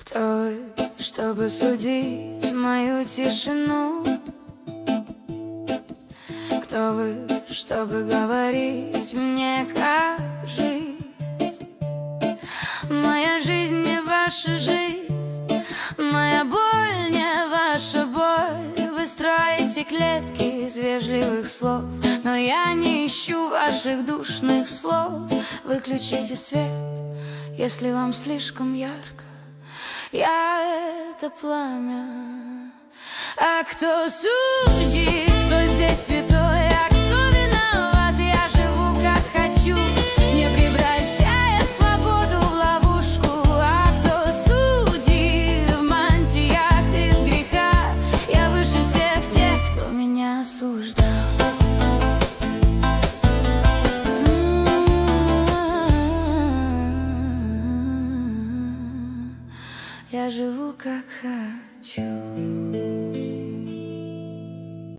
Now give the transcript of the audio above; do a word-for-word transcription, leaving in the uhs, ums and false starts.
Кто вы, чтобы судить мою тишину? Кто вы, чтобы говорить мне, как жить? Моя жизнь не ваша жизнь, моя боль не ваша боль. Вы строите клетки из вежливых слов, но я не ищу ваших душных слов. Выключите свет, если вам слишком ярко. Я — это пламя. А кто судит, кто здесь святой, а кто виноват? Я живу как хочу, не превращая свободу в ловушку. А кто судит в мантиях из греха? Я выше всех тех, кто меня осуждал. Я живу как хочу.